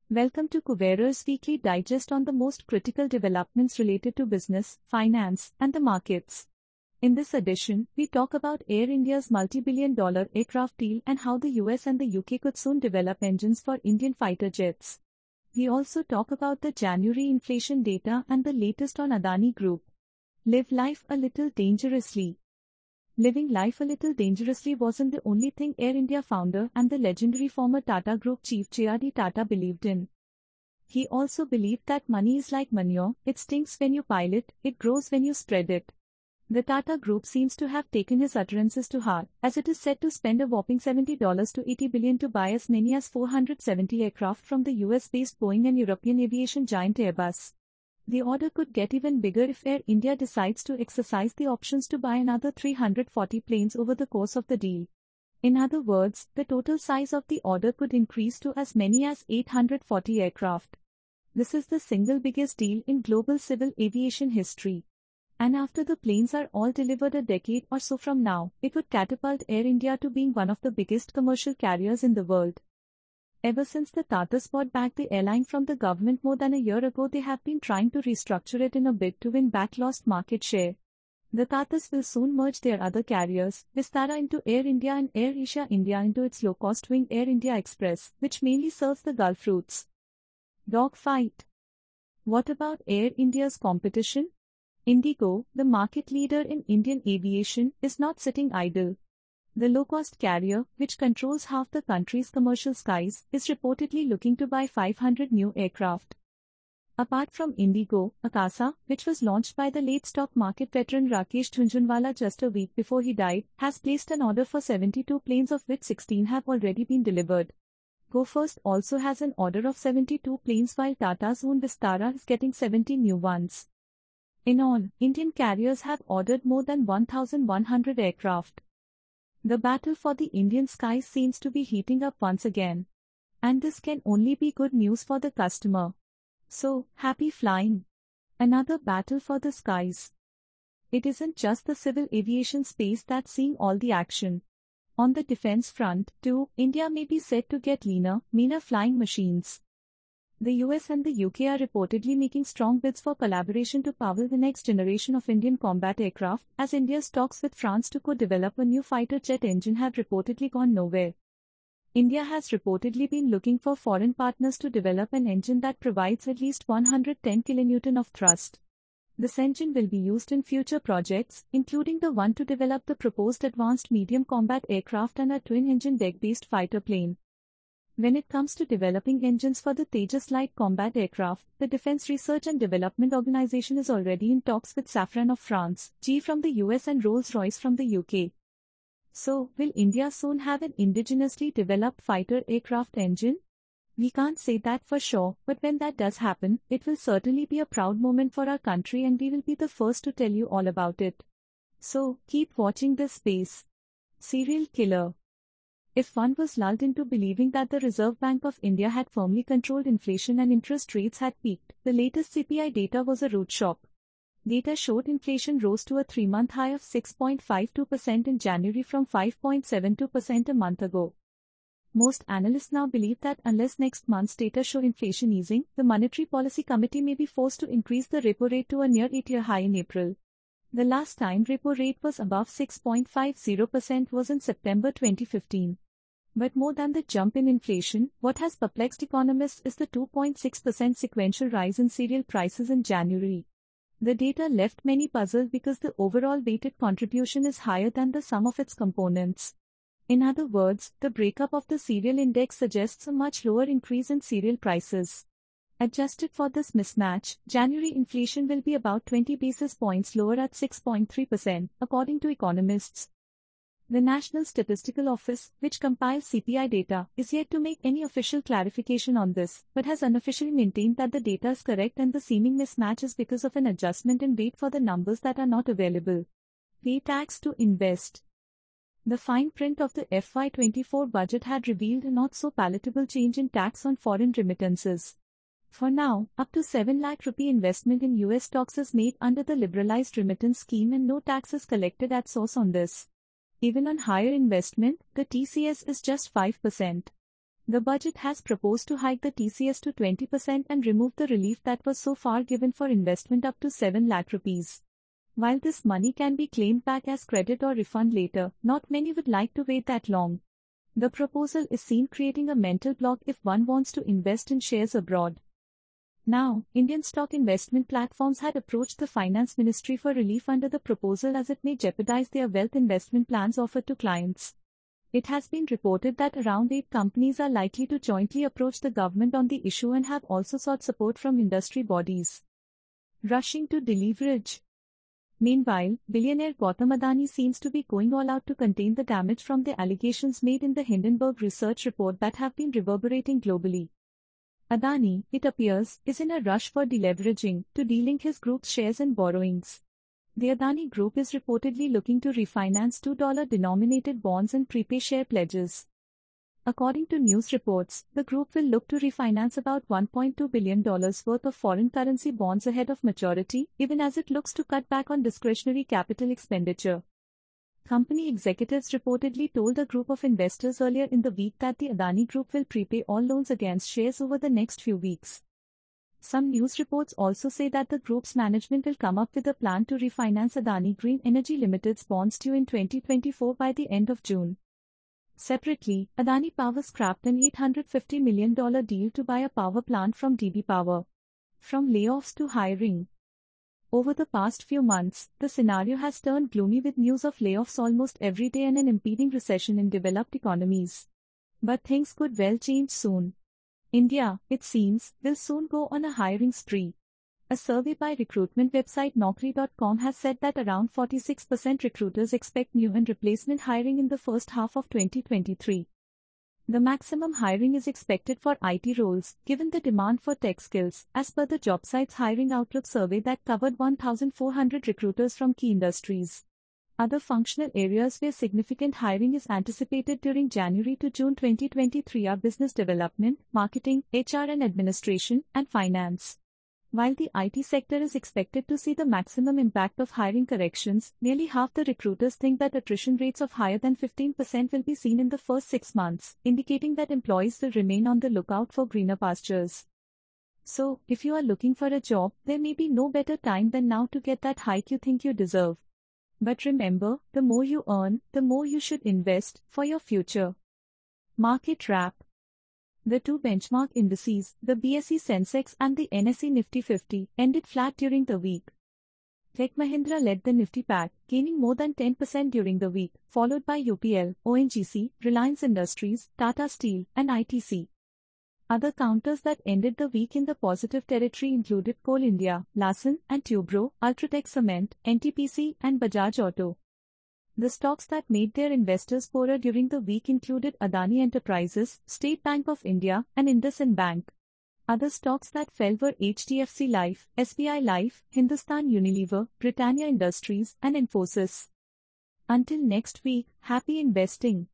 Welcome to Kuberer's weekly digest on the most critical developments related to business, finance, and the markets. In this edition, we talk about Air India's multi-billion-dollar aircraft deal and how the US and the UK could soon develop engines for Indian fighter jets. We also talk about the January inflation data and the latest on Adani Group. Live life a little dangerously. Living life a little dangerously wasn't the only thing Air India founder and the legendary former Tata Group chief J.R.D. Tata believed in. He also believed that money is like manure, it stinks when you pile it, it grows when you spread it. The Tata Group seems to have taken his utterances to heart, as it is said to spend a whopping $70 to $80 billion to buy as many as 470 aircraft from the US-based Boeing and European aviation giant Airbus. The order could get even bigger if Air India decides to exercise the options to buy another 340 planes over the course of the deal. In other words, the total size of the order could increase to as many as 840 aircraft. This is the single biggest deal in global civil aviation history. And after the planes are all delivered a decade or so from now, it would catapult Air India to being one of the biggest commercial carriers in the world. Ever since the Tatas bought back the airline from the government more than a year ago, they have been trying to restructure it in a bid to win back lost market share. The Tatas will soon merge their other carriers, Vistara into Air India and Air Asia India into its low-cost wing Air India Express, which mainly serves the Gulf routes. Dogfight. What about Air India's competition? IndiGo, the market leader in Indian aviation, is not sitting idle. The low-cost carrier, which controls half the country's commercial skies, is reportedly looking to buy 500 new aircraft. Apart from IndiGo, Akasa, which was launched by the late stock market veteran Rakesh Jhunjhunwala just a week before he died, has placed an order for 72 planes, of which 16 have already been delivered. Go First also has an order of 72 planes, while Tata's own Vistara is getting 70 new ones. In all, Indian carriers have ordered more than 1,100 aircraft. The battle for the Indian skies seems to be heating up once again. And this can only be good news for the customer. So, happy flying. Another battle for the skies. It isn't just the civil aviation space that's seeing all the action. On the defense front, too, India may be said to get leaner, meaner flying machines. The US and the UK are reportedly making strong bids for collaboration to power the next generation of Indian combat aircraft, as India's talks with France to co-develop a new fighter jet engine have reportedly gone nowhere. India has reportedly been looking for foreign partners to develop an engine that provides at least 110 kN of thrust. This engine will be used in future projects, including the one to develop the proposed advanced medium combat aircraft and a twin-engine deck-based fighter plane. When it comes to developing engines for the Tejas light combat aircraft, the Defense Research and Development Organization is already in talks with Safran of France, GE from the US and Rolls-Royce from the UK. So, will India soon have an indigenously developed fighter aircraft engine? We can't say that for sure, but when that does happen, it will certainly be a proud moment for our country and we will be the first to tell you all about it. So, keep watching this space. Serial killer. If one was lulled into believing that the Reserve Bank of India had firmly controlled inflation and interest rates had peaked, the latest CPI data was a rude shock. Data showed inflation rose to a 3-month high of 6.52% in January from 5.72% a month ago. Most analysts now believe that unless next month's data show inflation easing, the Monetary Policy Committee may be forced to increase the repo rate to a near 8-year high in April. The last time repo rate was above 6.50% was in September 2015. But more than the jump in inflation, what has perplexed economists is the 2.6% sequential rise in cereal prices in January. The data left many puzzled because the overall weighted contribution is higher than the sum of its components. In other words, the breakup of the cereal index suggests a much lower increase in cereal prices. Adjusted for this mismatch, January inflation will be about 20 basis points lower at 6.3%, according to economists. The National Statistical Office, which compiles CPI data, is yet to make any official clarification on this, but has unofficially maintained that the data is correct and the seeming mismatch is because of an adjustment in weight for the numbers that are not available. Pay tax to invest. The fine print of the FY24 budget had revealed a not-so-palatable change in tax on foreign remittances. For now, up to 7 lakh rupee investment in US stocks is made under the liberalized remittance scheme and no tax is collected at source on this. Even on higher investment, the TCS is just 5%. The budget has proposed to hike the TCS to 20% and remove the relief that was so far given for investment up to 7 lakh rupees. While this money can be claimed back as credit or refund later, not many would like to wait that long. The proposal is seen creating a mental block if one wants to invest in shares abroad. Now, Indian stock investment platforms had approached the Finance Ministry for relief under the proposal as it may jeopardize their wealth investment plans offered to clients. It has been reported that around 8 companies are likely to jointly approach the government on the issue and have also sought support from industry bodies. Rushing to deleverage. Meanwhile, billionaire Gautam Adani seems to be going all out to contain the damage from the allegations made in the Hindenburg research report that have been reverberating globally. Adani, it appears, is in a rush for deleveraging to delink his group's shares and borrowings. The Adani Group is reportedly looking to refinance $2-denominated bonds and prepay share pledges. According to news reports, the group will look to refinance about $1.2 billion worth of foreign currency bonds ahead of maturity, even as it looks to cut back on discretionary capital expenditure. Company executives reportedly told a group of investors earlier in the week that the Adani Group will prepay all loans against shares over the next few weeks. Some news reports also say that the group's management will come up with a plan to refinance Adani Green Energy Limited's bonds due in 2024 by the end of June. Separately, Adani Power scrapped an $850 million deal to buy a power plant from DB Power. From layoffs to hiring. Over the past few months, the scenario has turned gloomy with news of layoffs almost every day and an impending recession in developed economies. But things could well change soon. India, it seems, will soon go on a hiring spree. A survey by recruitment website Naukri.com has said that around 46% recruiters expect new and replacement hiring in the first half of 2023. The maximum hiring is expected for IT roles, given the demand for tech skills, as per the JobSite's Hiring Outlook survey that covered 1,400 recruiters from key industries. Other functional areas where significant hiring is anticipated during January to June 2023 are business development, marketing, HR and administration, and finance. While the IT sector is expected to see the maximum impact of hiring corrections, nearly half the recruiters think that attrition rates of higher than 15% will be seen in the first 6 months, indicating that employees will remain on the lookout for greener pastures. So, if you are looking for a job, there may be no better time than now to get that hike you think you deserve. But remember, the more you earn, the more you should invest for your future. Market wrap. The two benchmark indices, the BSE Sensex and the NSE Nifty 50, ended flat during the week. Tech Mahindra led the Nifty pack, gaining more than 10% during the week, followed by UPL, ONGC, Reliance Industries, Tata Steel, and ITC. Other counters that ended the week in the positive territory included Coal India, Larsen & Toubro, Ultratech Cement, NTPC, and Bajaj Auto. The stocks that made their investors poorer during the week included Adani Enterprises, State Bank of India, and IndusInd Bank. Other stocks that fell were HDFC Life, SBI Life, Hindustan Unilever, Britannia Industries, and Infosys. Until next week, happy investing.